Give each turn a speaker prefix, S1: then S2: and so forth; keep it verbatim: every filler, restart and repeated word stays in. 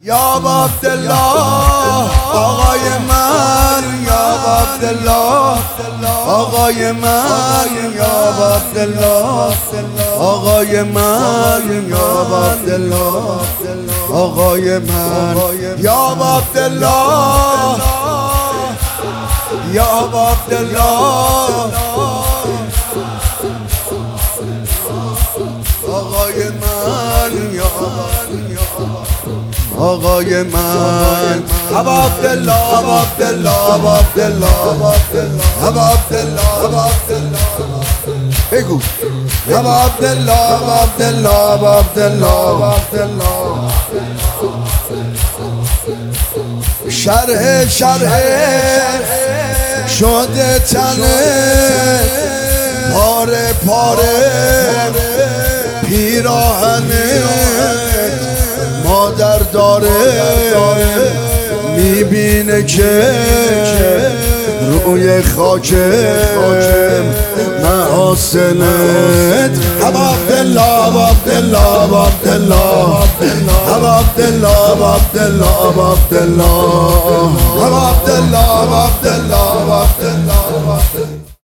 S1: یا عبدالله آقای من، یا عبدالله آقای من، یا عبدالله آقای من، یا عبدالله آقای من، یا عبدالله یا عبدالله آقای من، یا آقای من، ابا عبدالله ابا عبدالله ابا عبدالله ابا عبدالله ابا عبدالله بگو ابا عبدالله ابا عبدالله ابا عبدالله شرح شرح شده تنه پاره پاره پیراهنه مادر داره میبینه که روی خاک محاسنت ابا عبدالله ابا عبدالله ابا عبدالله ابا عبدالله ابا عبدالله ابا عبدالله ابا عبدالله ابا عبدالله